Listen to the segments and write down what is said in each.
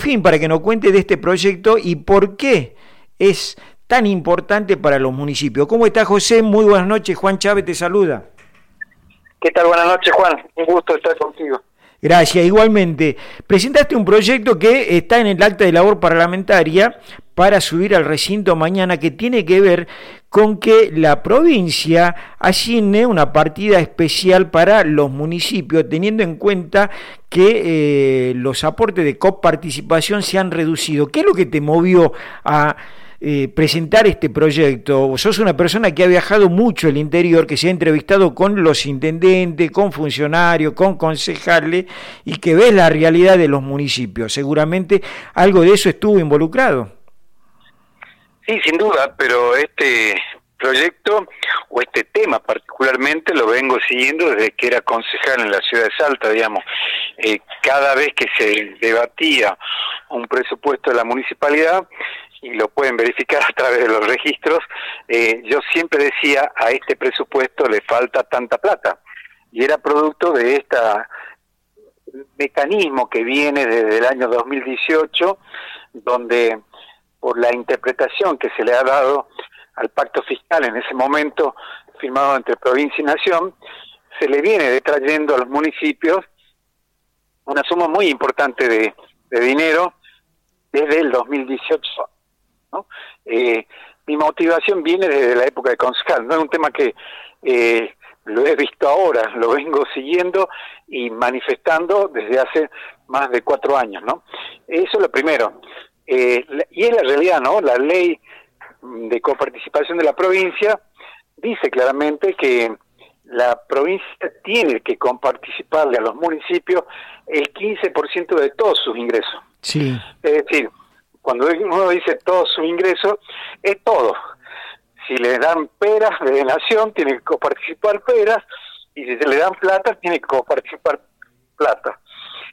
fin, para que nos cuente de este proyecto y por qué es tan importante para los municipios. ¿Cómo está, José? Muy buenas noches. Juan Chávez te saluda. ¿Qué tal? Buenas noches, Juan. Un gusto estar contigo. Gracias, igualmente. Presentaste un proyecto que está en el acta de labor parlamentaria para subir al recinto mañana, que tiene que ver con que la provincia asigne una partida especial para los municipios, teniendo en cuenta que los aportes de coparticipación se han reducido. ¿Qué es lo que te movió a presentar este proyecto? Vos sos una persona que ha viajado mucho el interior, que se ha entrevistado con los intendentes, con funcionarios, con concejales, y que ves la realidad de los municipios. Seguramente algo de eso estuvo involucrado. Sí, sin duda, pero este proyecto o este tema particularmente lo vengo siguiendo desde que era concejal en la ciudad de Salta, digamos. Cada vez que se debatía un presupuesto de la municipalidad, y lo pueden verificar a través de los registros, yo siempre decía, a este presupuesto le falta tanta plata. Y era producto de este mecanismo que viene desde el año 2018, donde por la interpretación que se le ha dado al pacto fiscal en ese momento, firmado entre provincia y nación, se le viene detrayendo a los municipios una suma muy importante de dinero desde el 2018, ¿no? Mi motivación viene desde la época de concejal, no es un tema que lo he visto ahora, lo vengo siguiendo y manifestando desde hace más de 4 años, ¿no? Eso es lo primero. Y es la realidad, ¿no? La ley de coparticipación de la provincia dice claramente que la provincia tiene que coparticiparle a los municipios el 15% de todos sus ingresos. Sí. Es decir, cuando uno dice todos sus ingresos, es todo. Si le dan peras de nación, tiene que coparticipar peras, y si se le dan plata, tiene que coparticipar plata.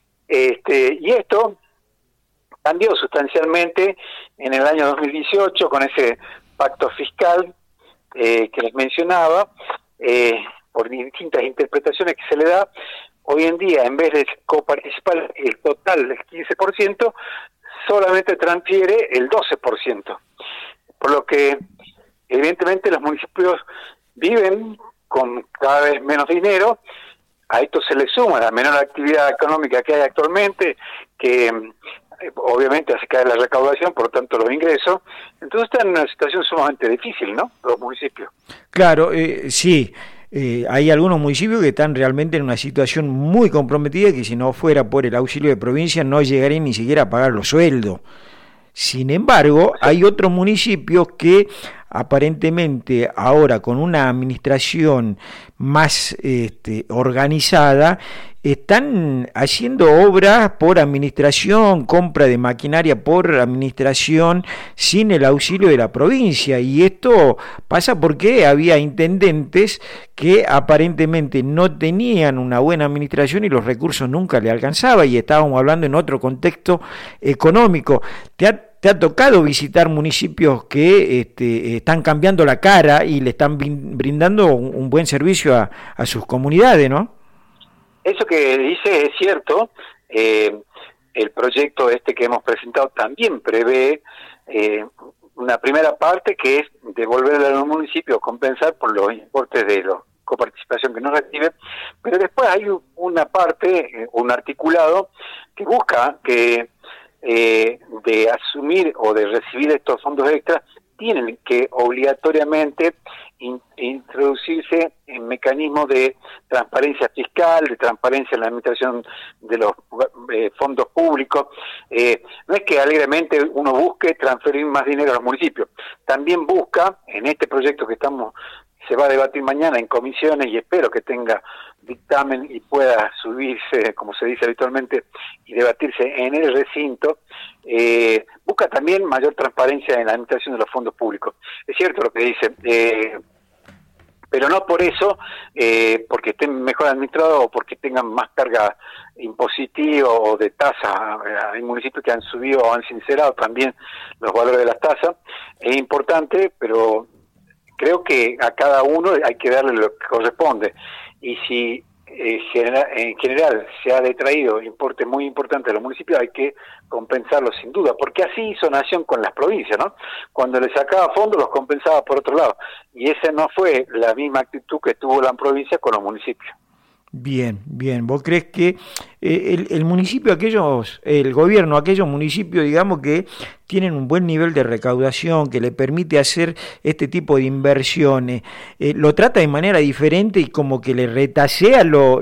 Y esto cambió sustancialmente en el año 2018 con ese pacto fiscal que les mencionaba, por distintas interpretaciones que se le da. Hoy en día, en vez de coparticipar el total del 15%, solamente transfiere el 12%. Por lo que, evidentemente, los municipios viven con cada vez menos dinero. A esto se le suma la menor actividad económica que hay actualmente, que obviamente hace caer la recaudación, por lo tanto los ingresos. Entonces están en una situación sumamente difícil, ¿no? Los municipios. Claro, sí. Hay algunos municipios que están realmente en una situación muy comprometida, que si no fuera por el auxilio de provincia no llegarían ni siquiera a pagar los sueldos. Sin embargo, hay otros municipios que aparentemente ahora, con una administración más organizada, están haciendo obras por administración, compra de maquinaria por administración, sin el auxilio de la provincia. Y esto pasa porque había intendentes que aparentemente no tenían una buena administración y los recursos nunca le alcanzaban, y estábamos hablando en otro contexto económico. ¿Te ha tocado visitar municipios que están cambiando la cara y le están brindando un buen servicio a sus comunidades, no? Eso que dice es cierto. El proyecto que hemos presentado también prevé una primera parte, que es devolverle a los municipios, compensar por los importes de la coparticipación que no reciben, pero después hay una parte, un articulado, que busca que de asumir o de recibir estos fondos extras tienen que obligatoriamente introducirse en mecanismos de transparencia fiscal, de transparencia en la administración de los fondos públicos. No es que alegremente uno busque transferir más dinero a los municipios, también busca, en este proyecto que se va a debatir mañana en comisiones, y espero que tenga dictamen y pueda subirse, como se dice habitualmente, y debatirse en el recinto, busca también mayor transparencia en la administración de los fondos públicos. Es cierto lo que dice, pero no por eso, porque estén mejor administrados o porque tengan más carga impositiva o de tasa. Hay municipios que han subido o han sincerado también los valores de las tasas. Es importante, pero creo que a cada uno hay que darle lo que corresponde. Y si en general se ha detraído importes muy importantes a los municipios, hay que compensarlos sin duda, porque así hizo Nación con las provincias, ¿no? Cuando le sacaba fondos los compensaba por otro lado, y esa no fue la misma actitud que tuvo la provincia con los municipios. Bien, bien. ¿Vos crees que el municipio, el gobierno, aquellos municipios, digamos, que tienen un buen nivel de recaudación, que le permite hacer este tipo de inversiones, lo trata de manera diferente y como que le retasea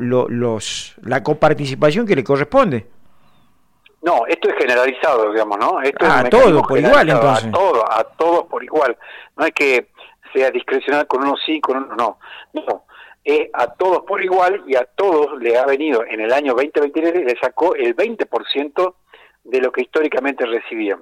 la coparticipación que le corresponde? No, esto es generalizado, digamos, ¿no? Esto es a todos por igual, entonces. A todos por igual. No es que sea discrecional con uno sí, con uno no. No. A todos por igual, y a todos le ha venido en el año 2023, le sacó el 20% de lo que históricamente recibían.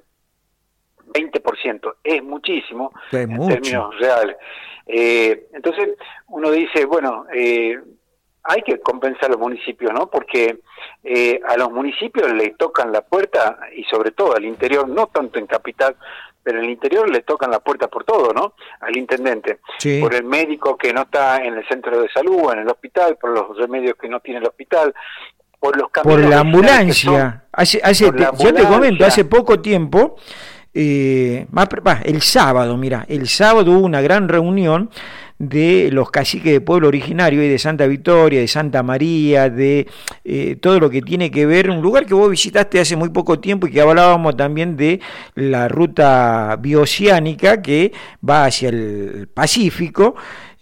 20%, es muchísimo en términos reales. Entonces uno dice, bueno, hay que compensar a los municipios, ¿no? Porque a los municipios le tocan la puerta, y sobre todo al interior, no tanto en capital, pero en el interior le tocan la puerta por todo, ¿no? Al intendente. Sí. Por el médico que no está en el centro de salud, en el hospital, por los remedios que no tiene el hospital, por los caminos. Por la ambulancia. Yo te comento, hace poco tiempo, el sábado hubo una gran reunión de los caciques de pueblo originario y de Santa Victoria, de Santa María, de todo lo que tiene que ver, un lugar que vos visitaste hace muy poco tiempo y que hablábamos también de la ruta bioceánica que va hacia el Pacífico,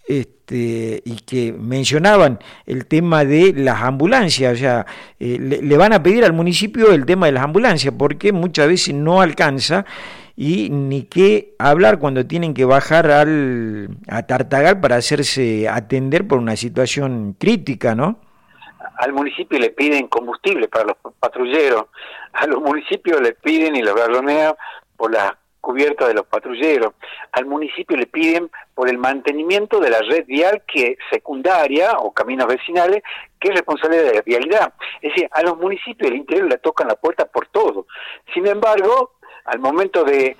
y que mencionaban el tema de las ambulancias, o sea, le van a pedir al municipio el tema de las ambulancias, porque muchas veces no alcanza, y ni qué hablar cuando tienen que bajar a Tartagal para hacerse atender por una situación crítica, ¿no? Al municipio le piden combustible para los patrulleros, a los municipios le piden y los galonean por las cubiertas de los patrulleros, al municipio le piden por el mantenimiento de la red vial que secundaria o caminos vecinales, que es responsabilidad de la vialidad. Es decir, a los municipios del interior le tocan la puerta por todo. Sin embargo, al momento de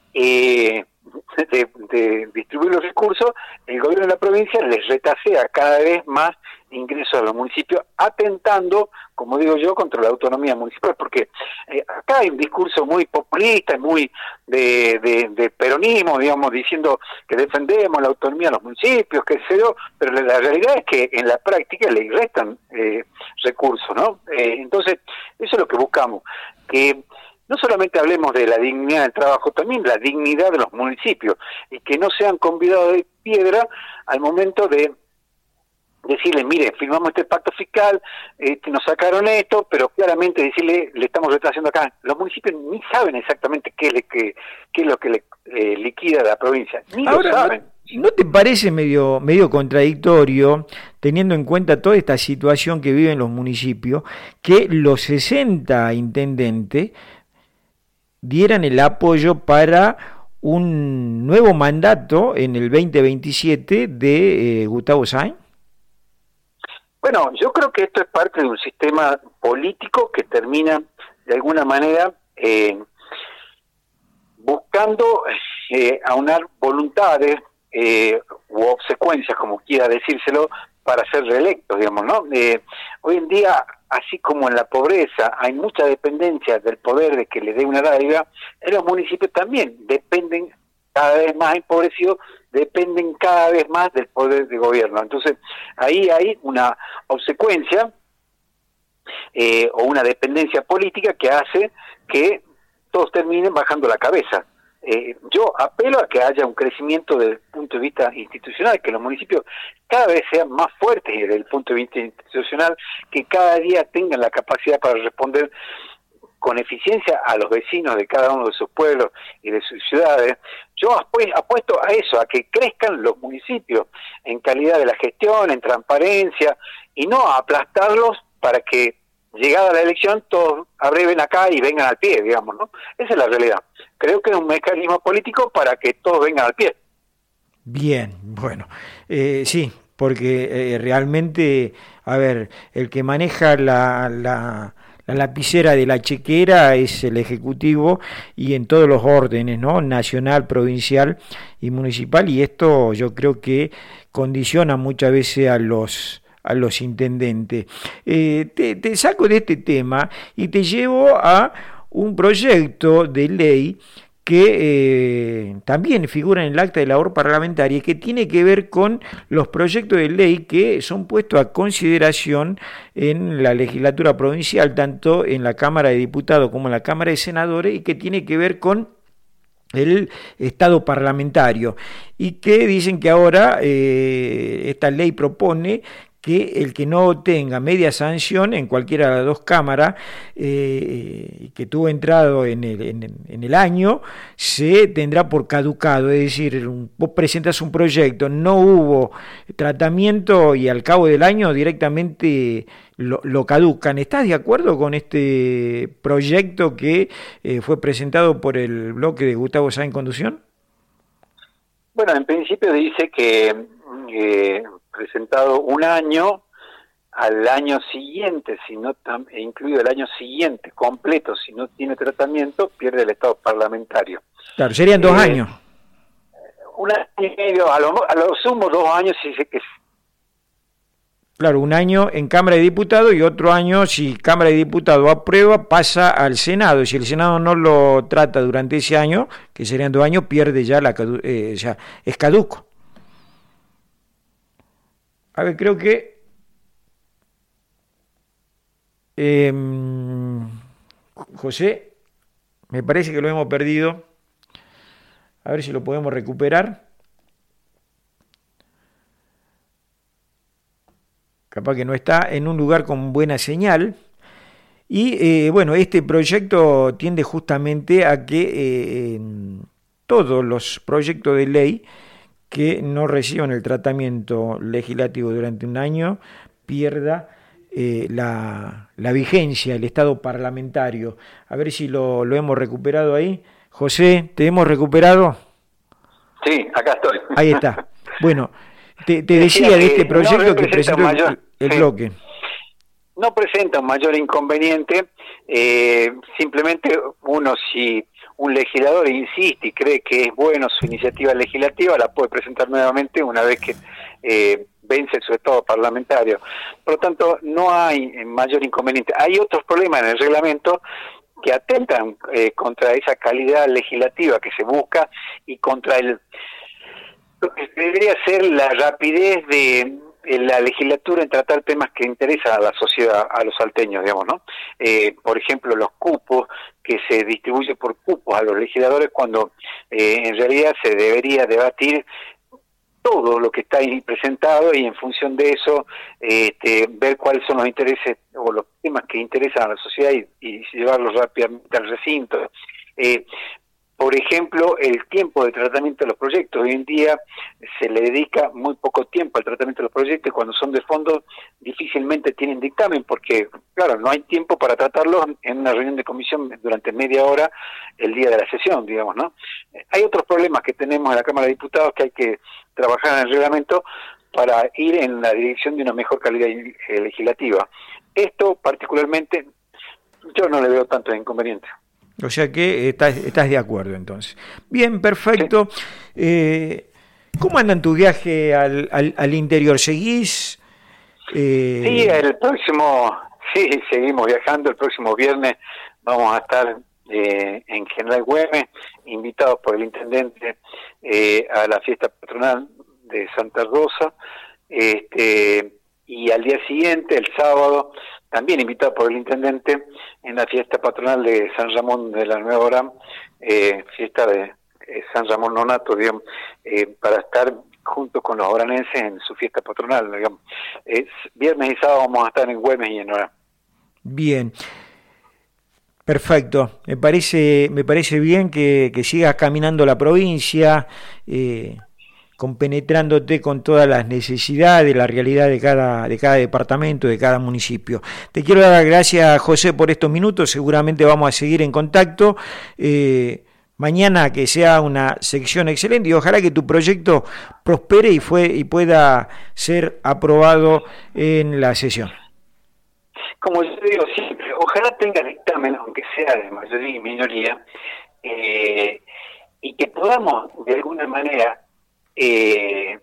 distribuir los recursos, el gobierno de la provincia les retasea cada vez más ingresos a los municipios, atentando, como digo yo, contra la autonomía municipal, porque acá hay un discurso muy populista, muy de peronismo, digamos, diciendo que defendemos la autonomía de los municipios, qué sé yo, pero la realidad es que en la práctica le restan recursos, ¿no? Entonces, eso es lo que buscamos, que no solamente hablemos de la dignidad del trabajo, también la dignidad de los municipios, y que no sean convidados de piedra al momento de decirle, mire, firmamos este pacto fiscal, nos sacaron esto, pero claramente decirle, le estamos retrasando acá. Los municipios ni saben exactamente qué es lo que le liquida la provincia, ni ahora, lo saben. ¿No te parece medio contradictorio, teniendo en cuenta toda esta situación que viven los municipios, que los 60 intendentes dieran el apoyo para un nuevo mandato en el 2027 de Gustavo Sáenz? Bueno, yo creo que esto es parte de un sistema político que termina de alguna manera buscando aunar voluntades u obsecuencias, como quiera decírselo, para ser reelectos, digamos, ¿no? Hoy en día, así como en la pobreza hay mucha dependencia del poder de que le dé una dádiva, en los municipios también dependen, cada vez más empobrecidos, dependen cada vez más del poder de gobierno. Entonces, ahí hay una obsecuencia o una dependencia política que hace que todos terminen bajando la cabeza. Yo apelo a que haya un crecimiento desde el punto de vista institucional, que los municipios cada vez sean más fuertes desde el punto de vista institucional, que cada día tengan la capacidad para responder con eficiencia a los vecinos de cada uno de sus pueblos y de sus ciudades. Yo apuesto a eso, a que crezcan los municipios en calidad de la gestión, en transparencia, y no a aplastarlos para que, llegada la elección, todos abreven acá y vengan al pie, digamos, ¿no? Esa es la realidad. Creo que es un mecanismo político para que todos vengan al pie. Bien, bueno, sí, porque realmente, a ver, el que maneja la lapicera de la chequera es el Ejecutivo, y en todos los órdenes, ¿no? Nacional, provincial y municipal, y esto yo creo que condiciona muchas veces a a los intendentes. Te saco de este tema y te llevo a un proyecto de ley que también figura en el acta de labor parlamentaria y que tiene que ver con los proyectos de ley que son puestos a consideración en la legislatura provincial, tanto en la Cámara de Diputados como en la Cámara de Senadores, y que tiene que ver con el Estado parlamentario, y que dicen que ahora esta ley propone que el que no tenga media sanción en cualquiera de las dos cámaras que tuvo entrado en el año, se tendrá por caducado. Es decir, vos presentas un proyecto, no hubo tratamiento y al cabo del año directamente lo caducan. ¿Estás de acuerdo con este proyecto que fue presentado por el bloque de Gustavo Sáenz Conducción? Bueno, en principio dice que presentado un año, al año siguiente, si no incluido el año siguiente completo, si no tiene tratamiento, pierde el estado parlamentario. Claro, serían 2 años. Un año y medio, a lo sumo 2 años, si dice que... Claro, un año en Cámara de Diputados y otro año, si Cámara de Diputados aprueba, pasa al Senado. Si el Senado no lo trata durante ese año, que serían 2 años, pierde ya ya es caduco. A ver, creo que José, me parece que lo hemos perdido. A ver si lo podemos recuperar. Capaz que no está en un lugar con buena señal. Y bueno, este proyecto tiende justamente a que todos los proyectos de ley que no reciban el tratamiento legislativo durante un año pierda la vigencia, el estado parlamentario. A ver si lo hemos recuperado ahí. José, ¿te hemos recuperado? Sí, acá estoy. Ahí está. Bueno, te decía de este proyecto no que presentó el bloque. No presenta un mayor inconveniente, simplemente si un legislador insiste y cree que es bueno su iniciativa legislativa, la puede presentar nuevamente una vez que vence su estado parlamentario. Por lo tanto, no hay mayor inconveniente. Hay otros problemas en el reglamento que atentan contra esa calidad legislativa que se busca y contra lo que debería ser la rapidez de la legislatura en tratar temas que interesan a la sociedad, a los salteños, digamos, ¿no? Por ejemplo, los cupos, que se distribuye por cupos a los legisladores, cuando en realidad se debería debatir todo lo que está ahí presentado y en función de eso ver cuáles son los intereses o los temas que interesan a la sociedad y llevarlos rápidamente al recinto. Por ejemplo, el tiempo de tratamiento de los proyectos. Hoy en día se le dedica muy poco tiempo al tratamiento de los proyectos, y cuando son de fondo difícilmente tienen dictamen, porque, claro, no hay tiempo para tratarlos en una reunión de comisión durante media hora el día de la sesión, digamos, ¿no? Hay otros problemas que tenemos en la Cámara de Diputados que hay que trabajar en el reglamento para ir en la dirección de una mejor calidad legislativa. Esto, particularmente, yo no le veo tanto inconveniente. O sea que estás de acuerdo entonces. Bien, perfecto. Sí. ¿Cómo andan tu viaje al interior? ¿Seguís? Sí, seguimos viajando. El próximo viernes vamos a estar en General Güemes, invitados por el intendente a la fiesta patronal de Santa Rosa. Y al día siguiente, el sábado, también invitado por el intendente en la fiesta patronal de San Ramón de la Nueva Orán, fiesta de San Ramón Nonato, digamos, para estar junto con los oranenses en su fiesta patronal, digamos. Viernes y sábado vamos a estar en Güemes y en Orán. Bien, perfecto. Me parece bien que sigas caminando la provincia, compenetrándote con todas las necesidades, la realidad de cada departamento, de cada municipio. Te quiero dar las gracias, José, por estos minutos. Seguramente vamos a seguir en contacto. Mañana que sea una sección excelente y ojalá que tu proyecto prospere y pueda ser aprobado en la sesión. Como yo digo siempre, ojalá tenga dictamen, aunque sea de mayoría y minoría, y que podamos de alguna manera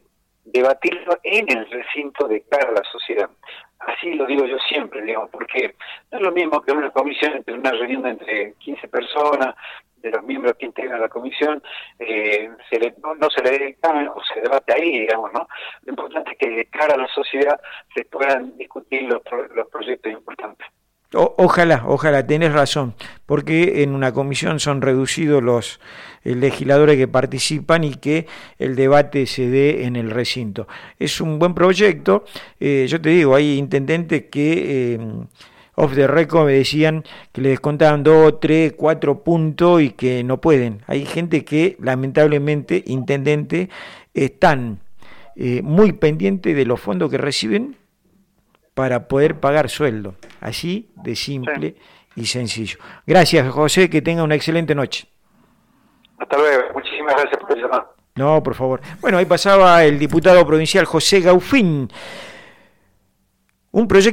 debatirlo en el recinto de cara a la sociedad. Así lo digo yo siempre, digamos, porque no es lo mismo que una comisión, entre una reunión entre 15 personas, de los miembros que integran la comisión, no se le dé examen o se debate ahí, digamos, ¿no? Lo importante es que de cara a la sociedad se puedan discutir los proyectos importantes. Ojalá, tenés razón, porque en una comisión son reducidos los legisladores que participan y que el debate se dé en el recinto. Es un buen proyecto, yo te digo, hay intendentes que off the record me decían que le descontaban 2, 3, 4 puntos y que no pueden. Hay gente que lamentablemente, intendente, están muy pendientes de los fondos que reciben para poder pagar sueldo, así de simple y sencillo. Gracias, José, que tenga una excelente noche. Hasta luego, muchísimas gracias por el llamado. No, por favor. Bueno, ahí pasaba el diputado provincial José Gaufín, un proyecto